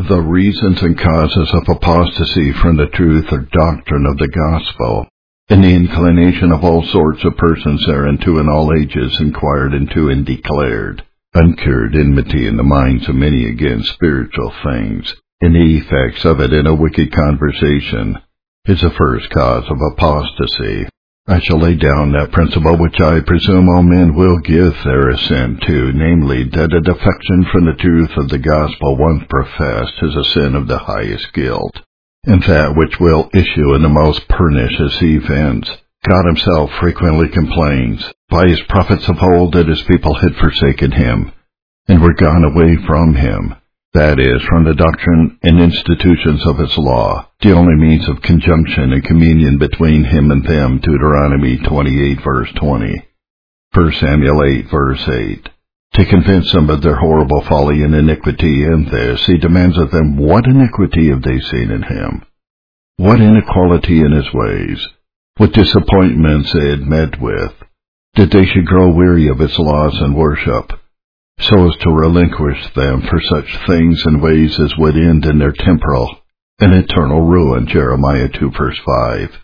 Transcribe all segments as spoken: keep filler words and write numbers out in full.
the reasons and causes of apostasy from the truth or doctrine of the gospel, and the inclination of all sorts of persons thereunto in all ages inquired into and declared, uncured enmity in the minds of many against spiritual things, and the effects of it in a wicked conversation, is the first cause of apostasy. I shall lay down that principle which I presume all men will give their assent to, namely, that a defection from the truth of the gospel once professed is a sin of the highest guilt, and that which will issue in the most pernicious events. God himself frequently complains by his prophets of old that his people had forsaken him, and were gone away from him, that is, from the doctrine and institutions of his law, the only means of conjunction and communion between him and them, Deuteronomy twenty-eight, verse twenty, First Samuel eight, verse eight. To convince them of their horrible folly and iniquity in this, he demands of them, what iniquity have they seen in him? What inequality in his ways? What disappointments they had met with, that they should grow weary of his laws and worship, so as to relinquish them for such things and ways as would end in their temporal and eternal ruin, Jeremiah two, verse five,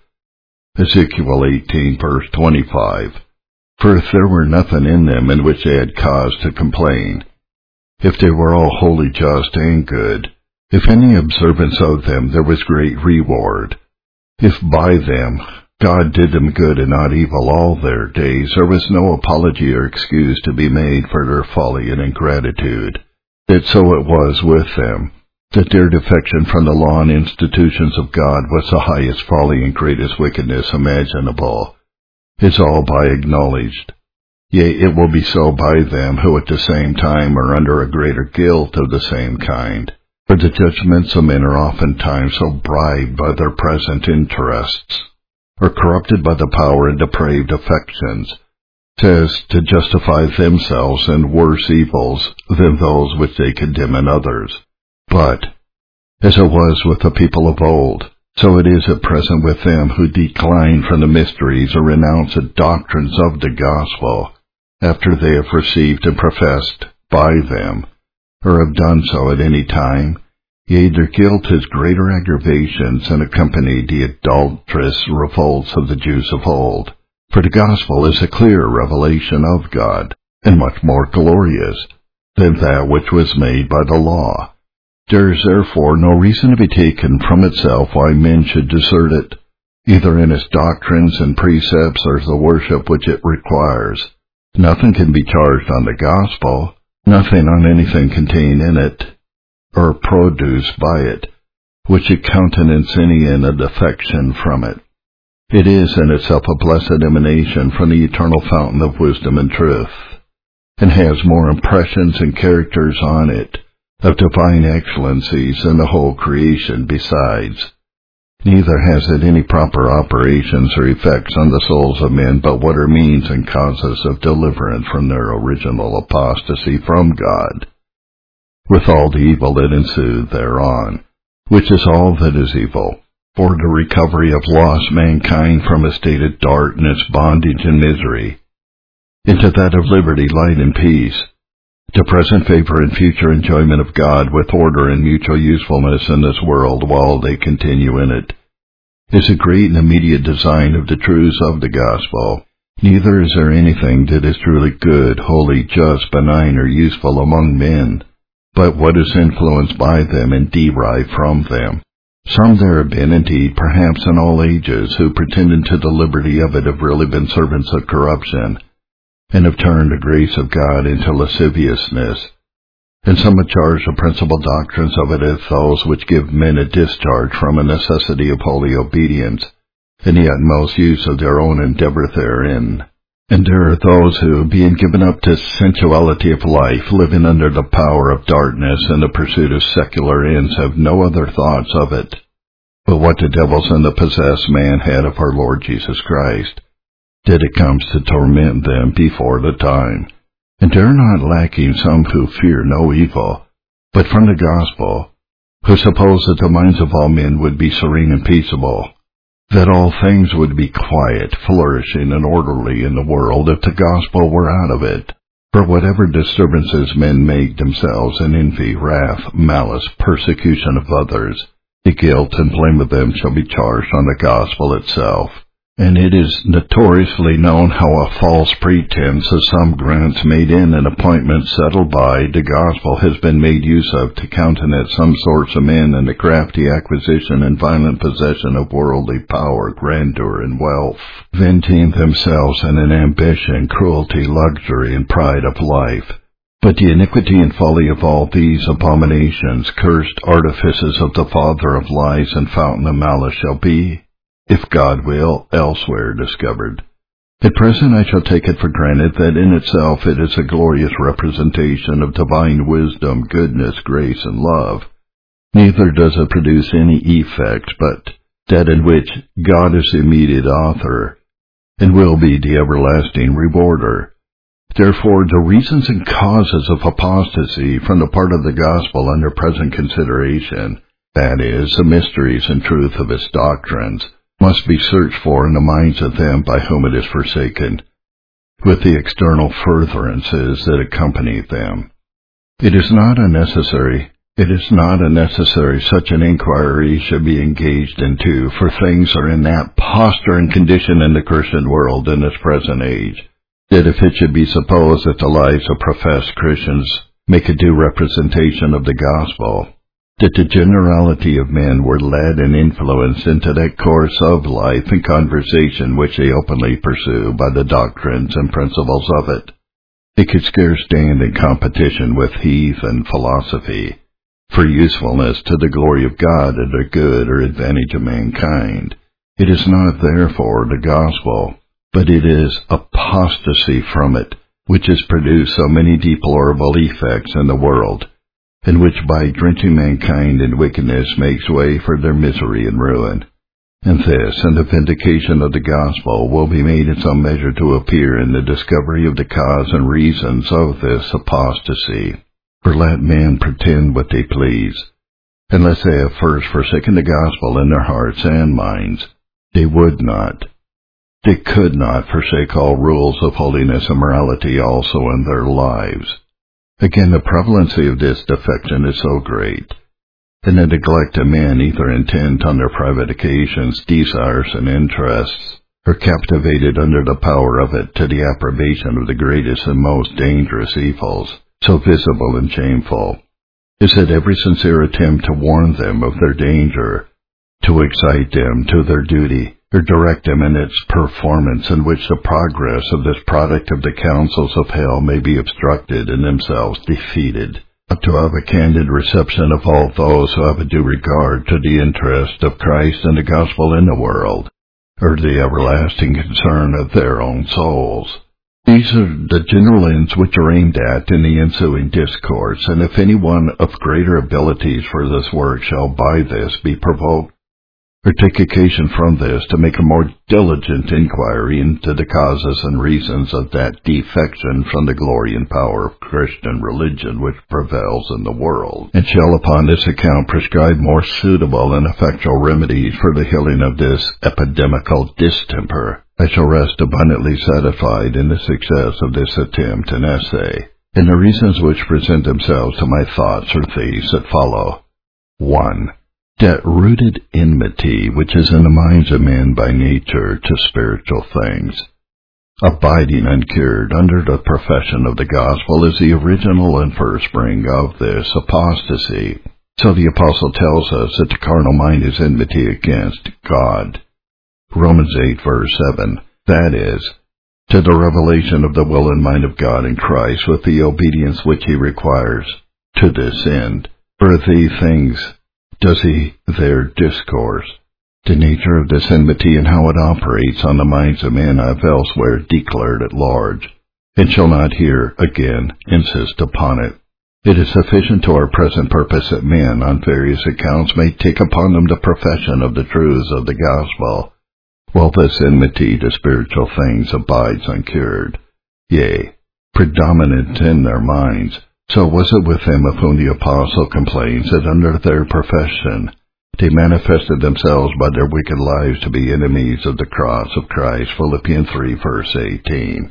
Ezekiel eighteen, verse twenty-five. For if there were nothing in them in which they had cause to complain, if they were all wholly just and good, if any observance of them there was great reward, if by them God did them good and not evil all their days, there was no apology or excuse to be made for their folly and ingratitude. That so it was with them, that their defection from the law and institutions of God was the highest folly and greatest wickedness imaginable, is all by acknowledged. Yea, it will be so by them who at the same time are under a greater guilt of the same kind. For the judgments of men are oftentimes so bribed by their present interests, or corrupted by the power and depraved affections, as to justify themselves in worse evils than those which they condemn in others. But, as it was with the people of old, so it is at present with them who decline from the mysteries or renounce the doctrines of the gospel, after they have received and professed by them, or have done so at any time. Yea, their guilt is greater aggravations and accompanied the adulterous revolts of the Jews of old. For the gospel is a clear revelation of God, and much more glorious than that which was made by the law. There is therefore no reason to be taken from itself why men should desert it, either in its doctrines and precepts or the worship which it requires. Nothing can be charged on the gospel, nothing on anything contained in it, or produced by it, which should countenance any in a defection from it. It is in itself a blessed emanation from the eternal fountain of wisdom and truth, and has more impressions and characters on it of divine excellencies than the whole creation besides. Neither has it any proper operations or effects on the souls of men, but what are means and causes of deliverance from their original apostasy from God, with all the evil that ensued thereon, which is all that is evil, for the recovery of lost mankind from a state of darkness, bondage, and misery, into that of liberty, light, and peace, to present favor and future enjoyment of God with order and mutual usefulness in this world while they continue in it, is a great and immediate design of the truths of the gospel. Neither is there anything that is truly good, holy, just, benign, or useful among men, but what is influenced by them and derived from them. Some there have been, indeed, perhaps in all ages, who, pretending to the liberty of it, have really been servants of corruption, and have turned the grace of God into lasciviousness. And some have charged the principal doctrines of it as those which give men a discharge from a necessity of holy obedience, and the utmost use of their own endeavor therein. And there are those who, being given up to sensuality of life, living under the power of darkness and the pursuit of secular ends, have no other thoughts of it, but what the devils and the possessed man had of our Lord Jesus Christ, that it comes to torment them before the time. And there are not lacking some who fear no evil, but from the gospel, who suppose that the minds of all men would be serene and peaceable, that all things would be quiet, flourishing, and orderly in the world if the gospel were out of it. For whatever disturbances men make themselves in envy, wrath, malice, persecution of others, the guilt and blame of them shall be charged on the gospel itself. And it is notoriously known how a false pretense of some grants made in an appointment settled by the gospel has been made use of to countenance some sorts of men in the crafty acquisition and violent possession of worldly power, grandeur, and wealth, venting themselves in an ambition, cruelty, luxury, and pride of life. But the iniquity and folly of all these abominations, cursed artifices of the father of lies and fountain of malice, shall be, if God will, elsewhere discovered. At present I shall take it for granted that in itself it is a glorious representation of divine wisdom, goodness, grace, and love. Neither does it produce any effect but that in which God is the immediate author, and will be the everlasting rewarder. Therefore the reasons and causes of apostasy from the part of the gospel under present consideration, that is, the mysteries and truth of its doctrines, must be searched for in the minds of them by whom it is forsaken, with the external furtherances that accompany them. It is not unnecessary, it is not unnecessary such an inquiry should be engaged into, for things are in that posture and condition in the Christian world in this present age, that if it should be supposed that the lives of professed Christians make a due representation of the gospel, that the generality of men were led and influenced into that course of life and conversation which they openly pursue by the doctrines and principles of it, they could scarce stand in competition with heathen philosophy for usefulness to the glory of God or the good or advantage of mankind. It is not therefore the gospel, but it is apostasy from it, which has produced so many deplorable effects in the world, and which by drenching mankind in wickedness makes way for their misery and ruin. And this, and the vindication of the gospel, will be made in some measure to appear in the discovery of the cause and reasons of this apostasy. For let men pretend what they please, unless they have first forsaken the gospel in their hearts and minds, they would not, they could not forsake all rules of holiness and morality also in their lives. Again, the prevalency of this defection is so great, and the neglect of men, either intent on their private occasions, desires, and interests, are captivated under the power of it to the approbation of the greatest and most dangerous evils, so visible and shameful, is that every sincere attempt to warn them of their danger, to excite them to their duty, or direct them in its performance, in which the progress of this product of the counsels of hell may be obstructed and themselves defeated, but to have a candid reception of all those who have a due regard to the interest of Christ and the gospel in the world, or the everlasting concern of their own souls. These are the general ends which are aimed at in the ensuing discourse, and if any one of greater abilities for this work shall by this be provoked, or take occasion from this to make a more diligent inquiry into the causes and reasons of that defection from the glory and power of Christian religion which prevails in the world, and shall upon this account prescribe more suitable and effectual remedies for the healing of this epidemical distemper, I shall rest abundantly satisfied in the success of this attempt and essay, and the reasons which present themselves to my thoughts are these that follow. one. That rooted enmity which is in the minds of men by nature to spiritual things, abiding uncured under the profession of the gospel, is the original and first spring of this apostasy. So the apostle tells us that the carnal mind is enmity against God. Romans eight verse seven, that is, to the revelation of the will and mind of God in Christ with the obedience which he requires to this end. For these things does he there discourse. The nature of this enmity and how it operates on the minds of men I have elsewhere declared at large, and shall not here again insist upon it. It is sufficient to our present purpose that men, on various accounts, may take upon them the profession of the truths of the gospel, while this enmity to spiritual things abides uncured, yea, predominant in their minds. So was it with them of whom the apostle complains that under their profession they manifested themselves by their wicked lives to be enemies of the cross of Christ. Philippians three verse eighteen.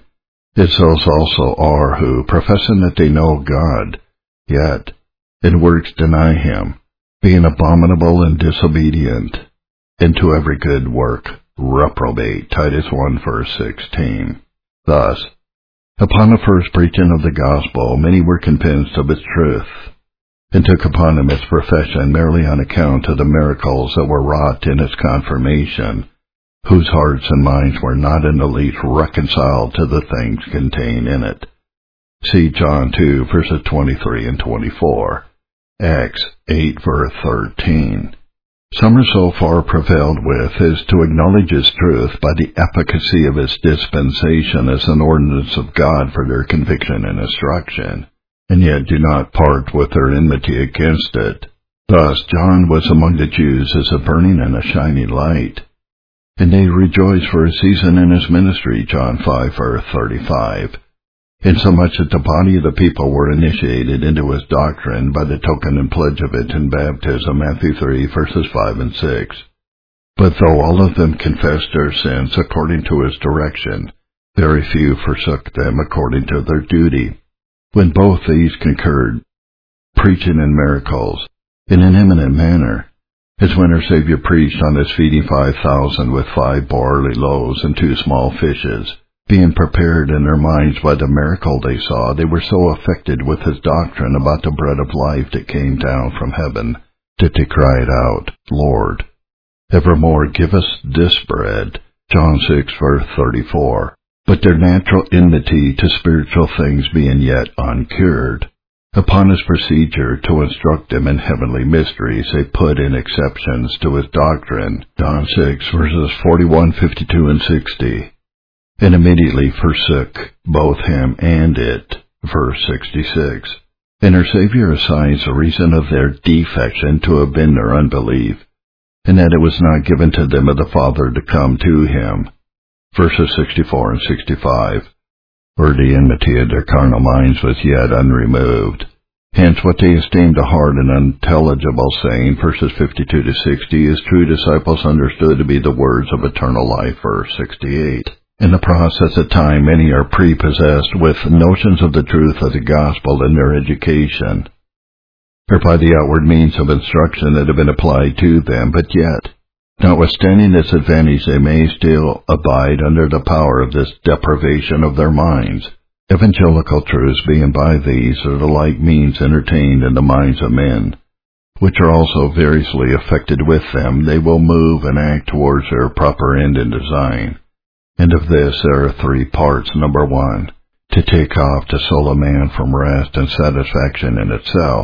as those also are who, professing that they know God, yet in works deny him, being abominable and disobedient, and to every good work reprobate. Titus one verse sixteen. Thus, upon the first preaching of the gospel, many were convinced of its truth, and took upon them its profession merely on account of the miracles that were wrought in its confirmation, whose hearts and minds were not in the least reconciled to the things contained in it. See John two verses twenty-three and twenty-four, Acts eight verse thirteen. Some are so far prevailed with as to acknowledge its truth by the efficacy of its dispensation as an ordinance of God for their conviction and instruction, and yet do not part with their enmity against it. Thus John was among the Jews as a burning and a shining light, and they rejoiced for a season in his ministry. John five verse thirty-five. Insomuch that the body of the people were initiated into his doctrine by the token and pledge of it in baptism. Matthew three verses five and six. But though all of them confessed their sins according to his direction, very few forsook them according to their duty. When both these concurred, preaching and miracles, in an eminent manner, as when our Savior preached on his feeding five thousand with five barley loaves and two small fishes, being prepared in their minds by the miracle they saw, they were so affected with his doctrine about the bread of life that came down from heaven, that they cried out, Lord, evermore give us this bread. John six verse thirty-four. But their natural enmity to spiritual things being yet uncured, upon his procedure to instruct them in heavenly mysteries, they put in exceptions to his doctrine. John six verses forty-one, fifty-two, and sixty. And immediately forsook both him and it. Verse sixty-six. And our Savior assigns the reason of their defection to have been their unbelief, and that it was not given to them of the Father to come to him. Verses sixty-four and sixty-five. For the enmity of their carnal minds was yet unremoved. Hence what they esteemed a hard and unintelligible saying, verses fifty-two to sixty, is true disciples understood to be the words of eternal life. Verse sixty-eight. In the process of time, many are prepossessed with notions of the truth of the gospel in their education, or by the outward means of instruction that have been applied to them, but yet, notwithstanding this advantage, they may still abide under the power of this deprivation of their minds. Evangelical truths being by these are the like means entertained in the minds of men, which are also variously affected with them, they will move and act towards their proper end and design. And of this there are three parts. Number one, to take off the soul of man from rest and satisfaction in itself,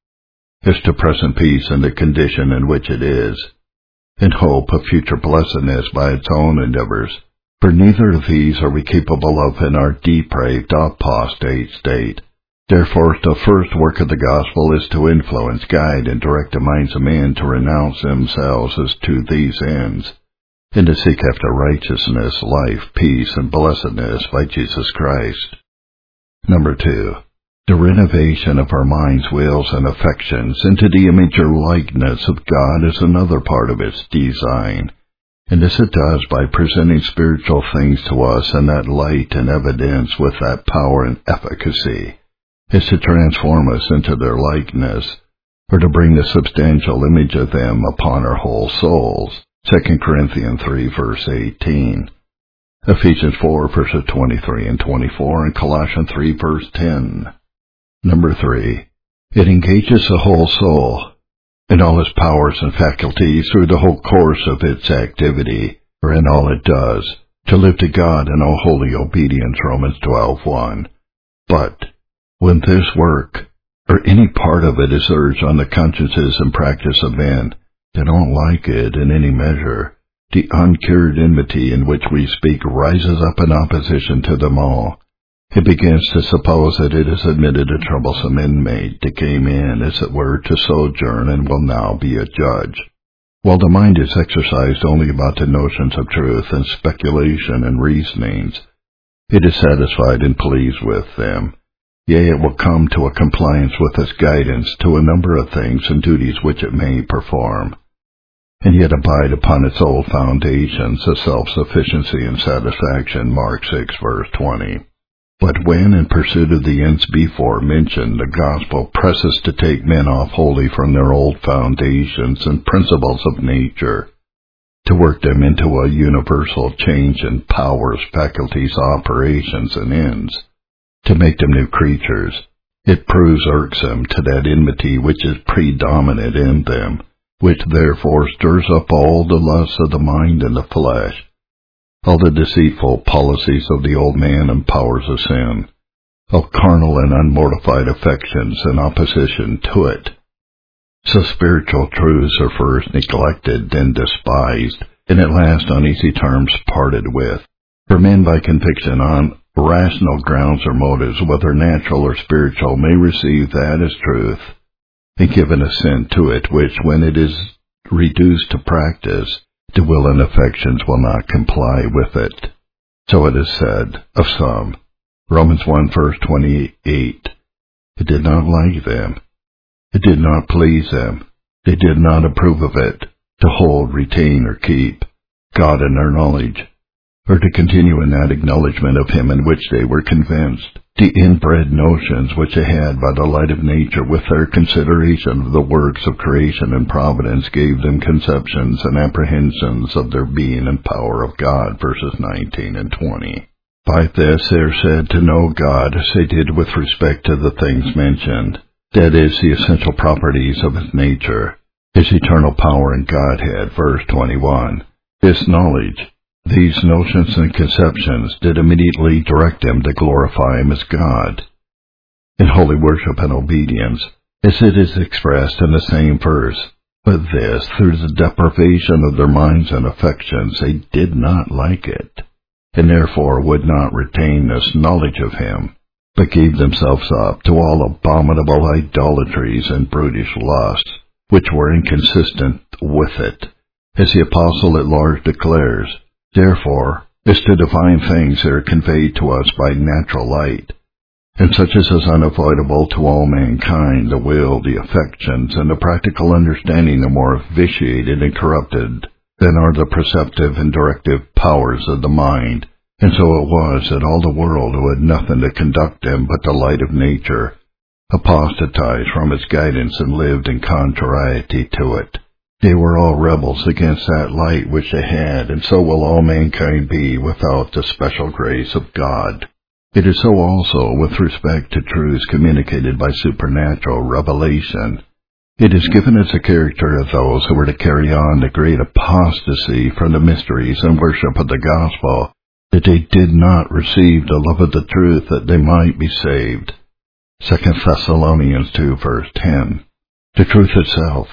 as to present peace in the condition in which it is, and hope of future blessedness by its own endeavors. For neither of these are we capable of in our depraved, apostate state. Therefore, the first work of the gospel is to influence, guide, and direct the minds of men to renounce themselves as to these ends, and to seek after righteousness, life, peace, and blessedness by Jesus Christ. Number two, the renovation of our minds, wills, and affections into the image or likeness of God is another part of its design, and this it does by presenting spiritual things to us in that light and evidence with that power and efficacy, is to transform us into their likeness, or to bring the substantial image of them upon our whole souls. Second Corinthians three verse eighteen, Ephesians four verses twenty-three and twenty-four, and Colossians three verse ten. Number three, it engages the whole soul in all its powers and faculties through the whole course of its activity, or in all it does, to live to God in all holy obedience. Romans twelve one. But when this work, or any part of it, is urged on the consciences and practice of men, they don't like it in any measure. The uncured enmity in which we speak rises up in opposition to them all. It begins to suppose that it has admitted a troublesome inmate that came in, as it were, to sojourn and will now be a judge. While the mind is exercised only about the notions of truth and speculation and reasonings, it is satisfied and pleased with them. Yea, it will come to a compliance with its guidance to a number of things and duties which it may perform, and yet abide upon its old foundations of self-sufficiency and satisfaction. Mark six verse twenty. But when, in pursuit of the ends before mentioned, the gospel presses to take men off wholly from their old foundations and principles of nature, to work them into a universal change in powers, faculties, operations, and ends, to make them new creatures, it proves irksome to that enmity which is predominant in them, which therefore stirs up all the lusts of the mind and the flesh, all the deceitful policies of the old man and powers of sin, of carnal and unmortified affections in opposition to it. So spiritual truths are first neglected, then despised, and at last on easy terms parted with. For men by conviction on rational grounds or motives, whether natural or spiritual, may receive that as truth, and give an assent to it, which, when it is reduced to practice, the will and affections will not comply with it. So it is said of some, Romans one verse twenty-eight, it did not like them, it did not please them, they did not approve of it, to hold, retain, or keep God in their knowledge, or to continue in that acknowledgment of him in which they were convinced. The inbred notions which they had by the light of nature with their consideration of the works of creation and providence gave them conceptions and apprehensions of their being and power of God, verses nineteen and twenty. By this they are said to know God as they did with respect to the things mentioned, that is, the essential properties of his nature, his eternal power and Godhead, verse twenty-one. This knowledge, these notions and conceptions, did immediately direct them to glorify him as God, in holy worship and obedience, as it is expressed in the same verse. But this, through the deprivation of their minds and affections, they did not like it, and therefore would not retain this knowledge of him, but gave themselves up to all abominable idolatries and brutish lusts, which were inconsistent with it, as the apostle at large declares. Therefore, as to divine things that are conveyed to us by natural light, and such as is unavoidable to all mankind, the will, the affections, and the practical understanding are more vitiated and corrupted than are the perceptive and directive powers of the mind. And so it was that all the world, who had nothing to conduct them but the light of nature, apostatized from its guidance and lived in contrariety to it. They were all rebels against that light which they had, and so will all mankind be without the special grace of God. It is so also with respect to truths communicated by supernatural revelation. It is given as a character of those who were to carry on the great apostasy from the mysteries and worship of the gospel, that they did not receive the love of the truth that they might be saved. Second Thessalonians two verse ten. The truth itself,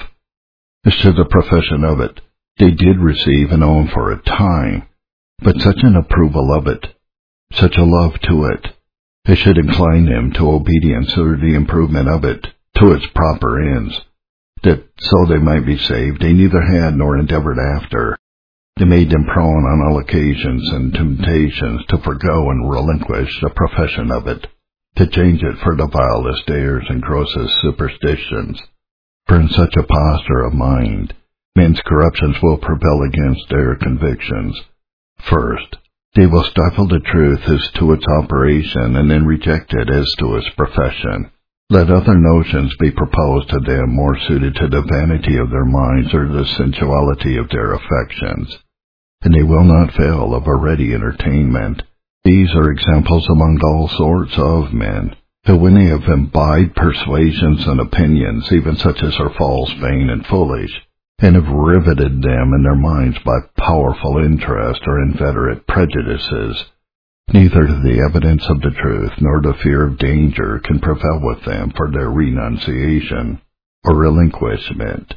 as to the profession of it, they did receive and own for a time, but such an approval of it, such a love to it, as should incline them to obedience or the improvement of it to its proper ends, that so they might be saved, they neither had nor endeavored after. They made them prone on all occasions and temptations to forego and relinquish the profession of it, to change it for the vilest errors and grossest superstitions. For in such a posture of mind, men's corruptions will prevail against their convictions. First, they will stifle the truth as to its operation, and then reject it as to its profession. Let other notions be proposed to them more suited to the vanity of their minds or the sensuality of their affections, and they will not fail of a ready entertainment. These are examples among all sorts of men, who when they have imbibed persuasions and opinions, even such as are false, vain, and foolish, and have riveted them in their minds by powerful interest or inveterate prejudices, neither the evidence of the truth nor the fear of danger can prevail with them for their renunciation or relinquishment.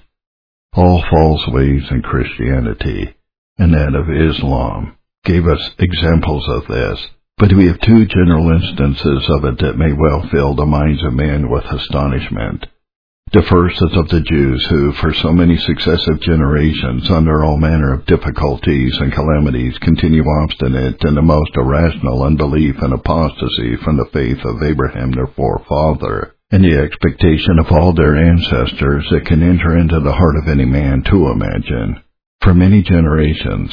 All false ways in Christianity, and that of Islam, gave us examples of this, but we have two general instances of it that may well fill the minds of men with astonishment. The first is of the Jews who, for so many successive generations, under all manner of difficulties and calamities, continue obstinate in the most irrational unbelief and apostasy from the faith of Abraham their forefather, and the expectation of all their ancestors that can enter into the heart of any man to imagine. For many generations,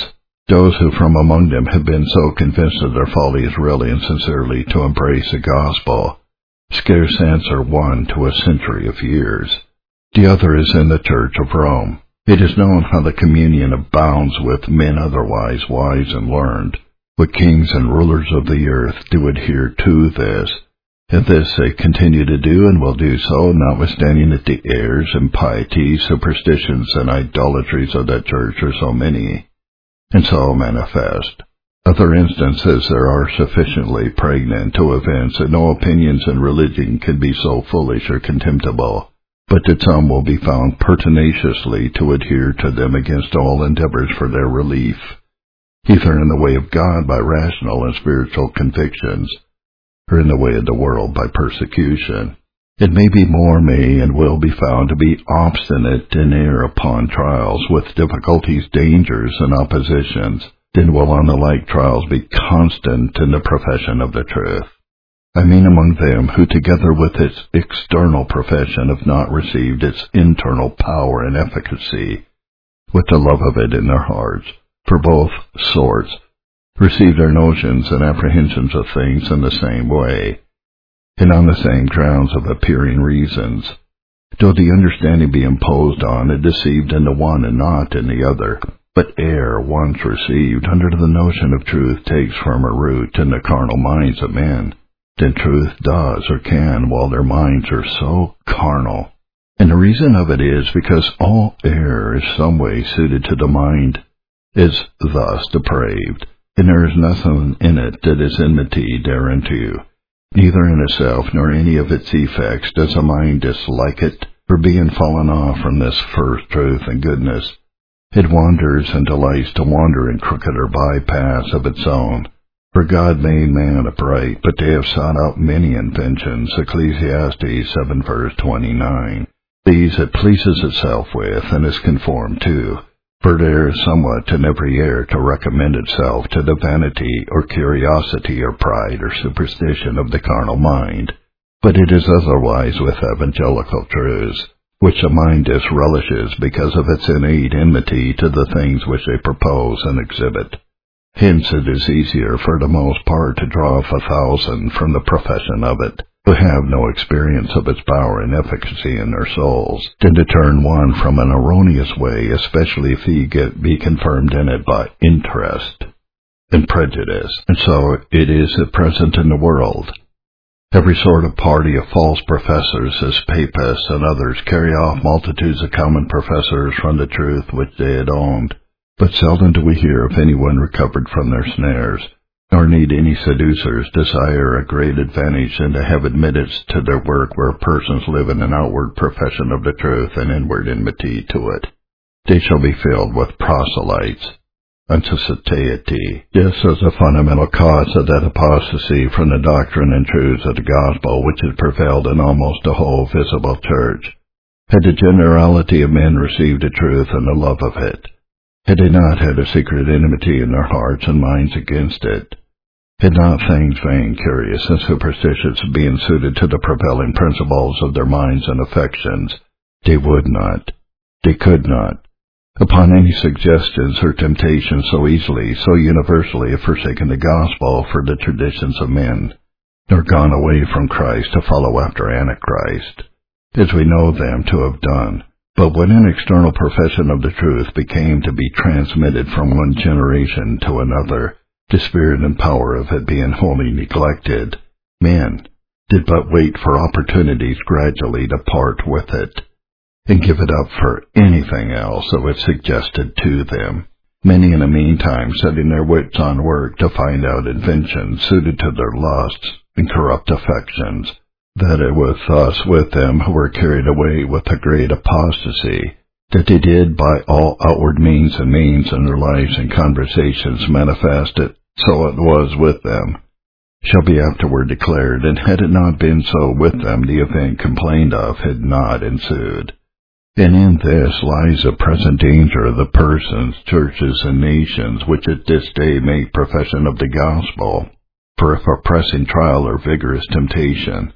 Those who from among them have been so convinced of their follies really and sincerely to embrace the gospel scarce answer one to a century of years. The other is in the Church of Rome. It is known how the communion abounds with men otherwise wise and learned, but kings and rulers of the earth do adhere to this, and this they continue to do and will do so, notwithstanding that the errors, impieties, superstitions, and idolatries of that church are so many, and so manifest. Other instances there are sufficiently pregnant to evince that no opinions in religion can be so foolish or contemptible, but that some will be found pertinaciously to adhere to them against all endeavors for their relief, either in the way of God by rational and spiritual convictions, or in the way of the world by persecution. It may be more may and will be found to be obstinate in error upon trials, with difficulties, dangers, and oppositions, than will on the like trials be constant in the profession of the truth. I mean among them who together with its external profession have not received its internal power and efficacy, with the love of it in their hearts, for both sorts, receive their notions and apprehensions of things in the same way, and on the same grounds of appearing reasons, though the understanding be imposed on and deceived in the one and not in the other. But error once received under the notion of truth takes firmer root in the carnal minds of men than truth does or can while their minds are so carnal. And the reason of it is because all error is some way suited to the mind, is thus depraved, and there is nothing in it that is enmity thereunto. Neither in itself nor any of its effects does a mind dislike it, for being fallen off from this first truth and goodness, it wanders and delights to wander in crooked or bypaths of its own. For God made man upright, but they have sought out many inventions, Ecclesiastes seven verse twenty-nine. These it pleases itself with, and is conformed to, for there is somewhat in every error to recommend itself to the vanity or curiosity or pride or superstition of the carnal mind. But it is otherwise with evangelical truths, which the mind disrelishes because of its innate enmity to the things which they propose and exhibit. Hence it is easier for the most part to draw off a thousand from the profession of it, who have no experience of its power and efficacy in their souls, than to turn one from an erroneous way, especially if he get be confirmed in it by interest and prejudice. And so it is at present in the world. Every sort of party of false professors, as papists and others, carry off multitudes of common professors from the truth which they had owned. But seldom do we hear of anyone recovered from their snares, nor need any seducers desire a great advantage than to have admittance to their work where persons live in an outward profession of the truth and inward enmity to it. They shall be filled with proselytes unto satiety. This is a fundamental cause of that apostasy from the doctrine and truths of the gospel which has prevailed in almost the whole visible church. Had the generality of men received the truth and the love of it, had they not had a secret enmity in their hearts and minds against it, had not things vain, curious, and superstitious being suited to the prevailing principles of their minds and affections, they would not, they could not, upon any suggestions or temptations so easily, so universally have forsaken the gospel for the traditions of men, nor gone away from Christ to follow after Antichrist, as we know them to have done. But when an external profession of the truth became to be transmitted from one generation to another, the spirit and power of it being wholly neglected, men did but wait for opportunities gradually to part with it, and give it up for anything else that was suggested to them, many in the meantime setting their wits on work to find out inventions suited to their lusts and corrupt affections, that it was thus with them who were carried away with a great apostasy, that they did by all outward means and means in their lives and conversations manifest it, so it was with them, shall be afterward declared, and had it not been so with them, the event complained of had not ensued. And in this lies the present danger of the persons, churches, and nations which at this day make profession of the gospel. For if a pressing trial or vigorous temptation,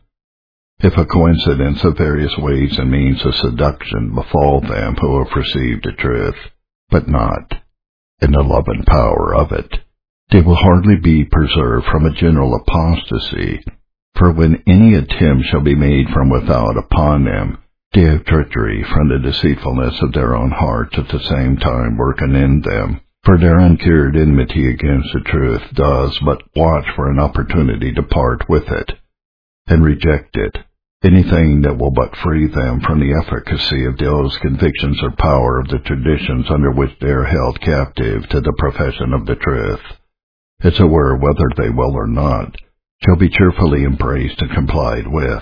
if a coincidence of various ways and means of seduction befall them who have received the truth, but not, in the love and power of it, they will hardly be preserved from a general apostasy. For when any attempt shall be made from without upon them, they have treachery from the deceitfulness of their own hearts at the same time working in them. For their uncured enmity against the truth does but watch for an opportunity to part with it, and reject it, anything that will but free them from the efficacy of those convictions or power of the traditions under which they are held captive to the profession of the truth, as it were, whether they will or not, shall be cheerfully embraced and complied with.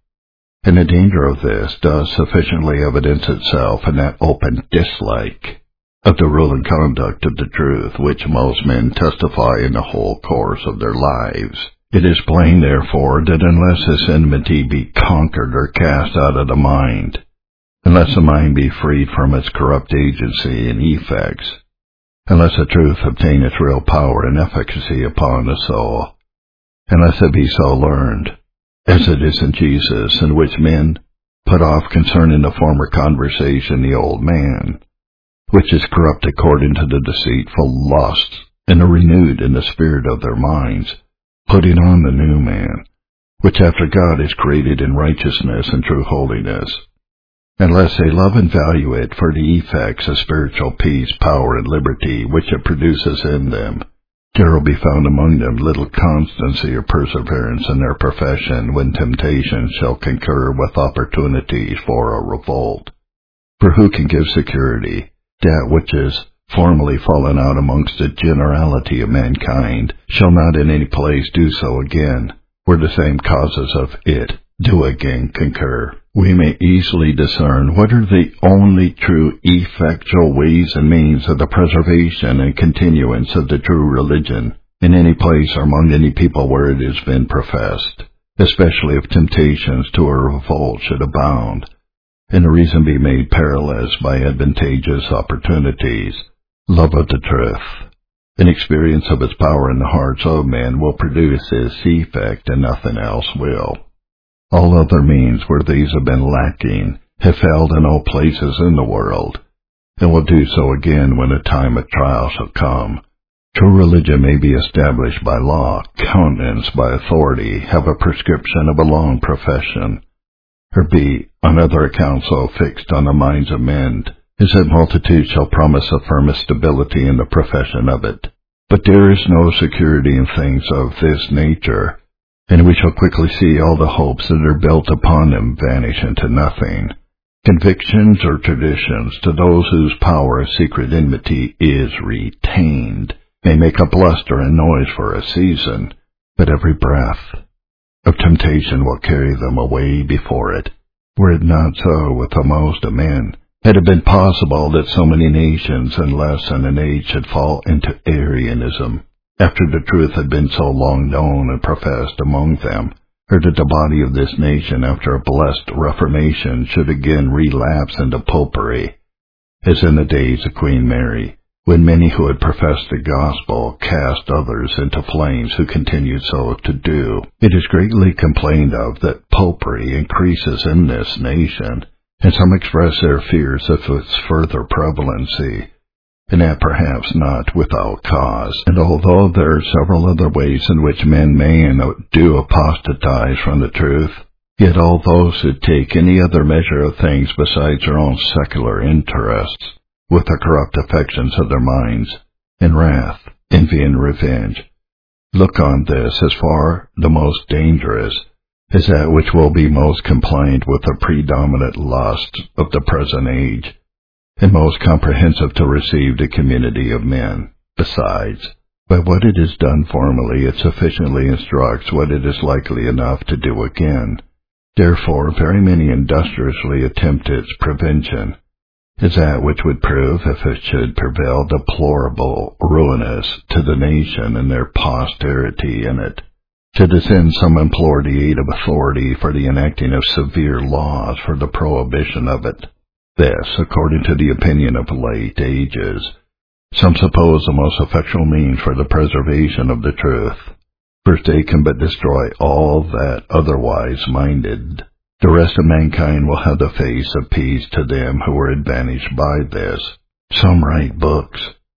And the danger of this does sufficiently evidence itself in that open dislike of the rule and conduct of the truth which most men testify in the whole course of their lives. It is plain, therefore, that unless this enmity be conquered or cast out of the mind, unless the mind be freed from its corrupt agency and effects, unless the truth obtain its real power and efficacy upon the soul, unless it be so learned, as it is in Jesus, in which men put off concerning the former conversation the old man, which is corrupt according to the deceitful lusts, and are renewed in the spirit of their minds, putting on the new man, which after God is created in righteousness and true holiness. Unless they love and value it for the effects of spiritual peace, power, and liberty which it produces in them, there will be found among them little constancy or perseverance in their profession when temptation shall concur with opportunities for a revolt. For who can give security? That which is formerly fallen out amongst the generality of mankind shall not in any place do so again, where the same causes of it do again concur. We may easily discern what are the only true effectual ways and means of the preservation and continuance of the true religion in any place or among any people where it has been professed, especially if temptations to a revolt should abound, and the reason be made perilous by advantageous opportunities. Love of the truth, an experience of its power in the hearts of men will produce this effect, and nothing else will. All other means where these have been lacking have failed in all places in the world, and will do so again when a time of trial shall come. True religion may be established by law, countenanced by authority, have a prescription of a long profession, or be on other accounts so fixed on the minds of men, as that multitudes shall promise the firmest stability in the profession of it. But there is no security in things of this nature, and we shall quickly see all the hopes that are built upon them vanish into nothing. Convictions or traditions to those whose power of secret enmity is retained may make a bluster and noise for a season, but every breath of temptation will carry them away before it. Were it not so with the most of men, had it been possible that so many nations in less than an age should fall into Arianism, after the truth had been so long known and professed among them, or that the body of this nation after a blessed reformation should again relapse into popery, as in the days of Queen Mary, when many who had professed the gospel cast others into flames who continued so to do. It is greatly complained of that popery increases in this nation, and some express their fears of its further prevalency, and that perhaps not without cause. And although there are several other ways in which men may and do apostatize from the truth, yet all those who take any other measure of things besides their own secular interests, with the corrupt affections of their minds, in wrath, envy, and revenge, look on this as far the most dangerous, as that which will be most compliant with the predominant lusts of the present age, and most comprehensive to receive the community of men. Besides, by what it has done formerly, it sufficiently instructs what it is likely enough to do again. Therefore, very many industriously attempt its prevention, as that which would prove, if it should prevail, deplorable, ruinous to the nation and their posterity in it. To this end, some implore the aid of authority for the enacting of severe laws for the prohibition of it. This, according to the opinion of late ages, some suppose the most effectual means for the preservation of the truth. First, they can but destroy all that otherwise minded. The rest of mankind will have the face of peace to them who are advantaged by this. Some write books,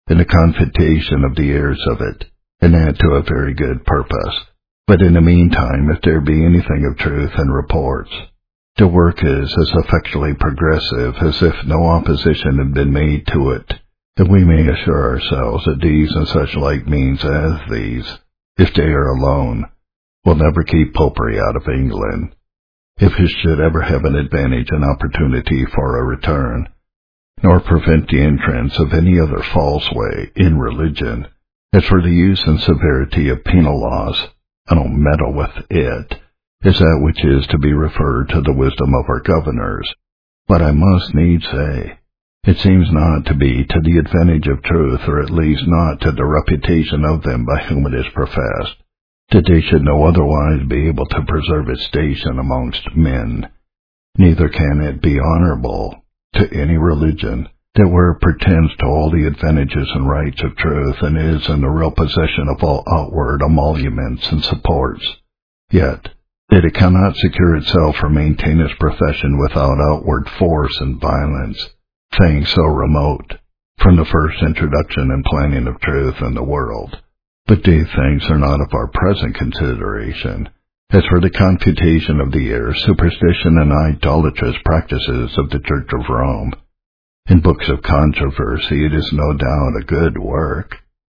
and the confutation of the heirs of it, and that to a very good purpose. But in the meantime, if there be anything of truth in reports, the work is as effectually progressive as if no opposition had been made to it, and we may assure ourselves that these and such like means as these, if they are alone, will never keep popery out of England, if it should ever have an advantage and opportunity for a return, nor prevent the entrance of any other false way in religion. As for the use and severity of penal laws, I don't meddle with it, is that which is to be referred to the wisdom of our governors. But I must needs say, it seems not to be to the advantage of truth, or at least not to the reputation of them by whom it is professed, that they should no otherwise be able to preserve its station amongst men. Neither can it be honorable to any religion that where it pretends to all the advantages and rights of truth, and is in the real possession of all outward emoluments and supports, yet that it cannot secure itself or maintain its profession without outward force and violence, things so remote from the first introduction and planning of truth in the world. But these things are not of our present consideration. As for the confutation of the heirs, superstition and idolatrous practices of the Church of Rome, in books of controversy, it is no doubt a good work,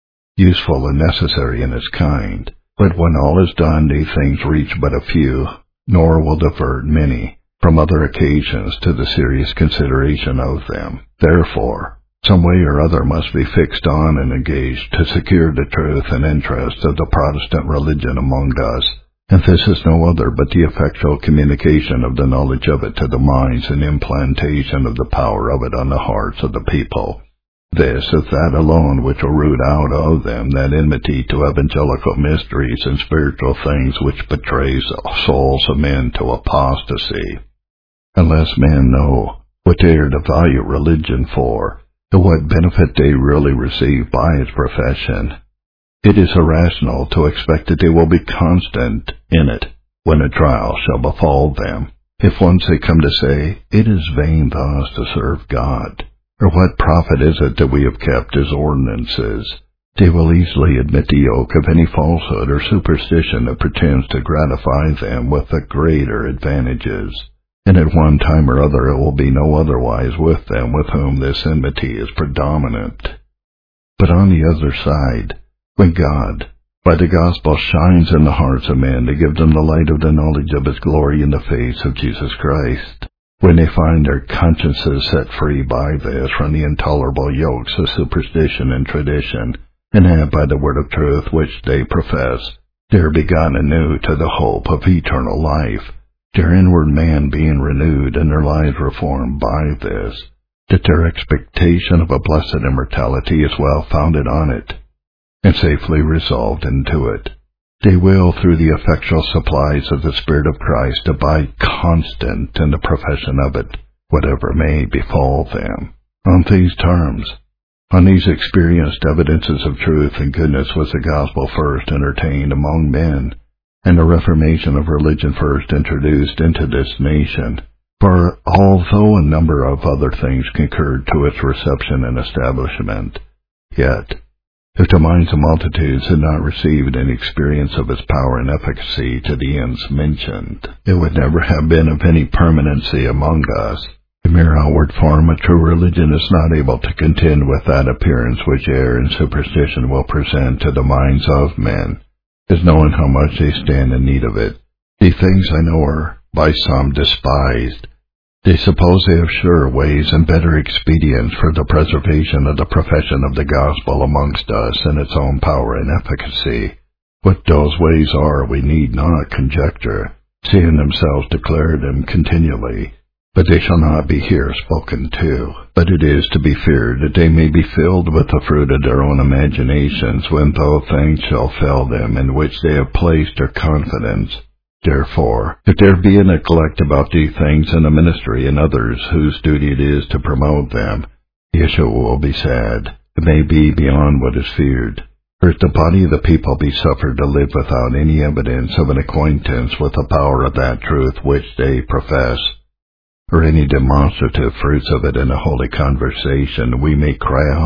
useful and necessary in its kind. But when all is done, these things reach but a few, nor will divert many from other occasions to the serious consideration of them. Therefore, some way or other must be fixed on and engaged to secure the truth and interest of the Protestant religion among us, and this is no other but the effectual communication of the knowledge of it to the minds and implantation of the power of it on the hearts of the people. This is that alone which will root out of them that enmity to evangelical mysteries and spiritual things which betrays the souls of men to apostasy. Unless men know what they are to value religion for, and what benefit they really receive by its profession, it is irrational to expect that they will be constant in it when a trial shall befall them. If once they come to say, it is vain thus to serve God, or what profit is it that we have kept his ordinances, they will easily admit the yoke of any falsehood or superstition that pretends to gratify them with the greater advantages, and at one time or other it will be no otherwise with them with whom this enmity is predominant. But on the other side, when God, by the gospel, shines in the hearts of men to give them the light of the knowledge of his glory in the face of Jesus Christ, when they find their consciences set free by this from the intolerable yokes of superstition and tradition, and have by the word of truth which they profess, they are begotten anew to the hope of eternal life, their inward man being renewed and their lives reformed by this, that their expectation of a blessed immortality is well founded on it, and safely resolved into it. They will, through the effectual supplies of the Spirit of Christ, abide constant in the profession of it, whatever may befall them. On these terms, on these experienced evidences of truth and goodness was the gospel first entertained among men, and the reformation of religion first introduced into this nation. For although a number of other things concurred to its reception and establishment, yet, if the minds of multitudes had not received any experience of its power and efficacy to the ends mentioned, it would never have been of any permanency among us. The mere outward form of true religion is not able to contend with that appearance which error and superstition will present to the minds of men, as knowing how much they stand in need of it. These things I know are by some despised. They suppose they have surer ways and better expedients for the preservation of the profession of the gospel amongst us in its own power and efficacy. What those ways are we need not conjecture, seeing themselves declare them continually. But they shall not be here spoken to. But it is to be feared that they may be filled with the fruit of their own imaginations, when those things shall fail them in which they have placed their confidence. Therefore, if there be a neglect about these things in the ministry and others whose duty it is to promote them, the issue will be sad. It may be beyond what is feared. For if the body of the people be suffered to live without any evidence of an acquaintance with the power of that truth which they profess, or any demonstrative fruits of it in a holy conversation, we may cry out,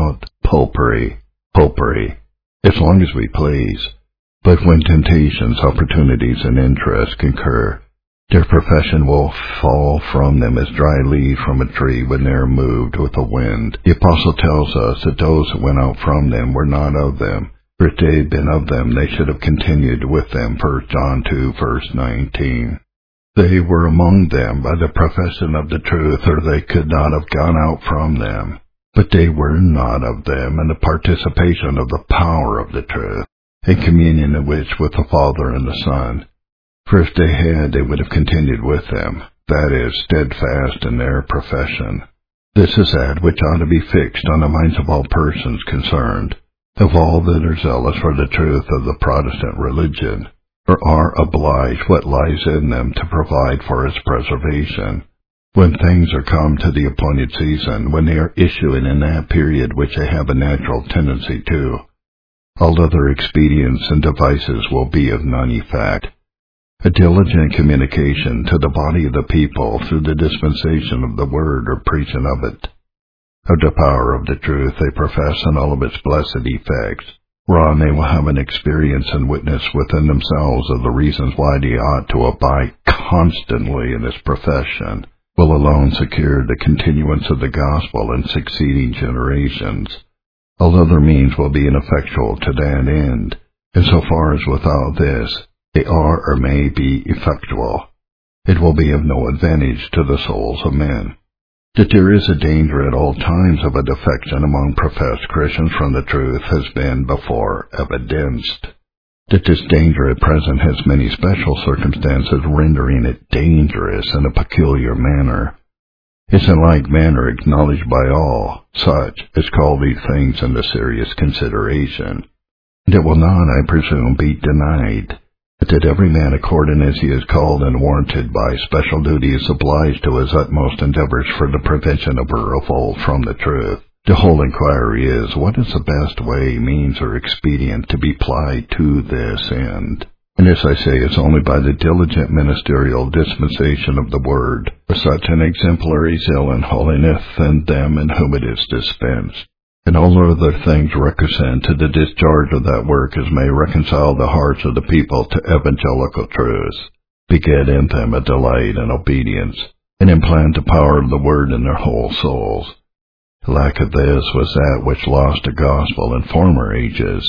Popery, popery, as long as we please. But when temptations, opportunities, and interests concur, their profession will fall from them as dry leaves from a tree when they are moved with the wind. The apostle tells us that those that went out from them were not of them, for if they had been of them, they should have continued with them. First John two, verse nineteen. They were among them by the profession of the truth, or they could not have gone out from them. But they were not of them, and the participation of the power of the truth, in communion in which with the Father and the Son. For if they had, they would have continued with them, that is, steadfast in their profession. This is that which ought to be fixed on the minds of all persons concerned, of all that are zealous for the truth of the Protestant religion, or are obliged what lies in them to provide for its preservation, when things are come to the appointed season, when they are issuing in that period which they have a natural tendency to. All other expedients and devices will be of none effect. A diligent communication to the body of the people through the dispensation of the word or preaching of it, of the power of the truth they profess and all of its blessed effects, whereon they will have an experience and witness within themselves of the reasons why they ought to abide constantly in this profession, will alone secure the continuance of the gospel in succeeding generations. All other means will be ineffectual to that end, and so far as without this they are or may be effectual, it will be of no advantage to the souls of men. That there is a danger at all times of a defection among professed Christians from the truth has been before evidenced. That this danger at present has many special circumstances rendering it dangerous in a peculiar manner, is in like manner acknowledged by all such as call these things into serious consideration. And it will not, I presume, be denied but that every man according as he is called and warranted by special duty is obliged to his utmost endeavors for the prevention of a revolt from the truth. The whole inquiry is, what is the best way, means, or expedient to be applied to this end? And as I say, it's only by the diligent ministerial dispensation of the word, for such an exemplary zeal and holiness in them in whom it is dispensed, and all other things requisite to the discharge of that work as may reconcile the hearts of the people to evangelical truths, beget in them a delight and obedience, and implant the power of the word in their whole souls. Lack of this was that which lost the gospel in former ages,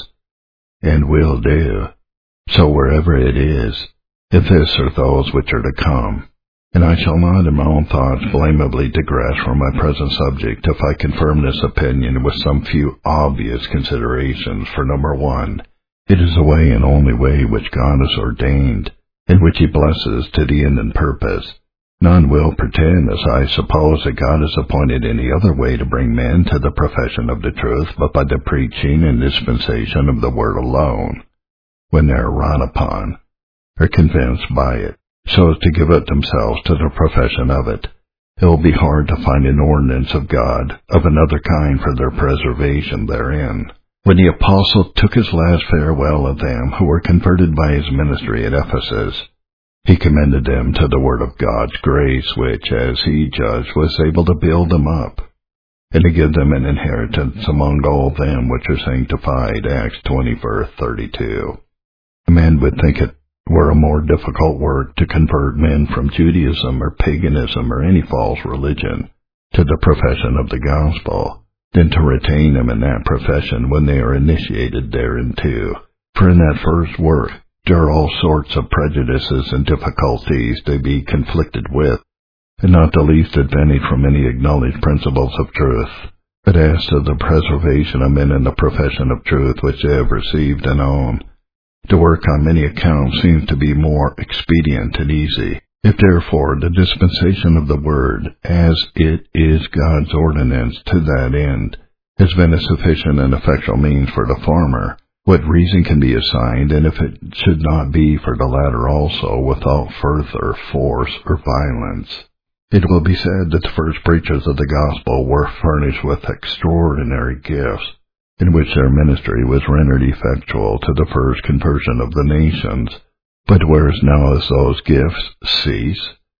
and will do, so wherever it is, if this are those which are to come. And I shall not in my own thoughts blameably digress from my present subject if I confirm this opinion with some few obvious considerations. For number one, it is the way and only way which God has ordained, and which he blesses to the end and purpose. None will pretend, as I suppose, that God has appointed any other way to bring men to the profession of the truth but by the preaching and dispensation of the word alone, when they are wrought upon, or convinced by it, so as to give up themselves to the profession of it. It will be hard to find an ordinance of God of another kind for their preservation therein. When the apostle took his last farewell of them who were converted by his ministry at Ephesus, he commended them to the word of God's grace, which, as he judged, was able to build them up, and to give them an inheritance among all them which are sanctified. Acts twenty, verse thirty-two. A man would think it were a more difficult work to convert men from Judaism or paganism or any false religion to the profession of the gospel than to retain them in that profession when they are initiated thereinto. For in that first work there are all sorts of prejudices and difficulties to be conflicted with, and not the least advantage from any acknowledged principles of truth. But as to the preservation of men in the profession of truth which they have received and own, the work on many accounts seems to be more expedient and easy. If therefore the dispensation of the word, as it is God's ordinance to that end, has been a sufficient and effectual means for the former, what reason can be assigned, and if it should not be for the latter also, without further force or violence? It will be said that the first preachers of the gospel were furnished with extraordinary gifts, in which their ministry was rendered effectual to the first conversion of the nations. But whereas now as those gifts cease,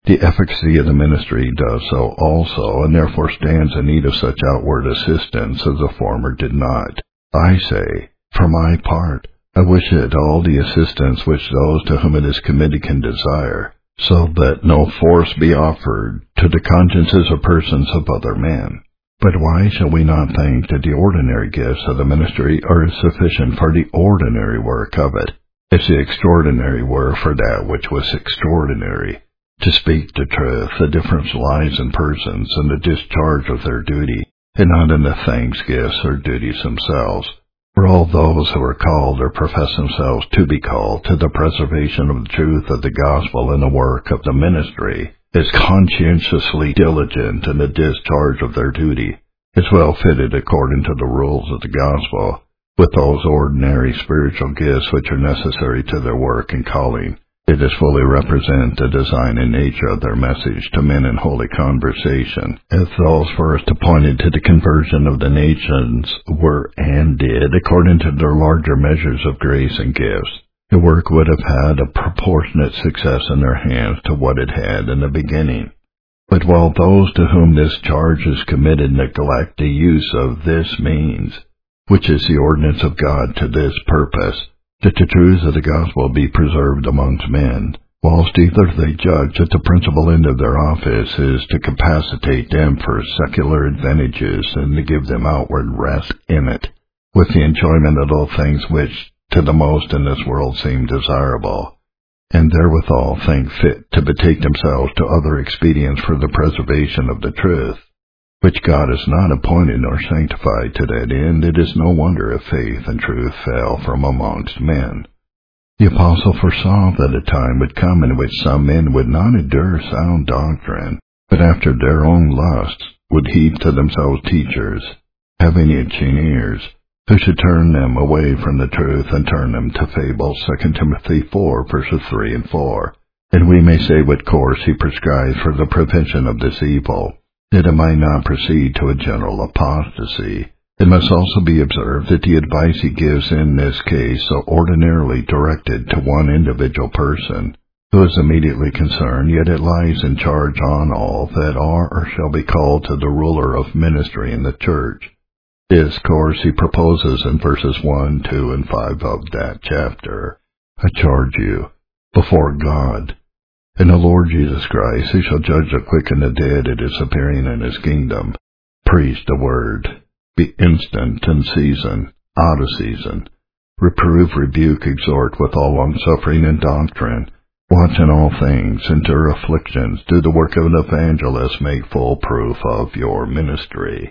The efficacy of the ministry does so also, and therefore stands in need of such outward assistance as the former did not. I say, for my part, I wish it all the assistance which those to whom it is committed can desire, so that no force be offered to the consciences or persons of other men. But why shall we not think that the ordinary gifts of the ministry are sufficient for the ordinary work of it, if the extraordinary were for that which was extraordinary? To speak the truth, the difference lies in persons and the discharge of their duty, and not in the thanks gifts or duties themselves. For all those who are called or profess themselves to be called to the preservation of the truth of the gospel and the work of the ministry, is conscientiously diligent in the discharge of their duty, is well fitted according to the rules of the gospel, with those ordinary spiritual gifts which are necessary to their work and calling. It does fully represent the design and nature of their message to men in holy conversation, as those first appointed to the conversion of the nations were and did according to their larger measures of grace and gifts. The work would have had a proportionate success in their hands to what it had in the beginning. But while those to whom this charge is committed neglect the use of this means, which is the ordinance of God to this purpose, that the truths of the gospel be preserved amongst men, whilst either they judge that the principal end of their office is to capacitate them for secular advantages and to give them outward rest in it, with the enjoyment of all things which to the most in this world seem desirable, and therewithal think fit to betake themselves to other expedients for the preservation of the truth, which God has not appointed nor sanctified to that end, it is no wonder if faith and truth fell from amongst men. The apostle foresaw that a time would come in which some men would not endure sound doctrine, but after their own lusts would heap to themselves teachers, having itching ears, who should turn them away from the truth and turn them to fables. Second Timothy four, verses three and four. And we may say what course he prescribes for the prevention of this evil, that it might not proceed to a general apostasy. It must also be observed that the advice he gives in this case are ordinarily directed to one individual person, who is immediately concerned, yet it lies in charge on all that are or shall be called to the ruler of ministry in the church. This course he proposes in verses one, two, and five of that chapter. I charge you, before God, and the Lord Jesus Christ, who shall judge the quick and the dead at his appearing in his kingdom, preach the word, be instant in season, out of season, reprove, rebuke, exhort with all longsuffering and doctrine, watch in all things, endure afflictions, do the work of an evangelist, make full proof of your ministry.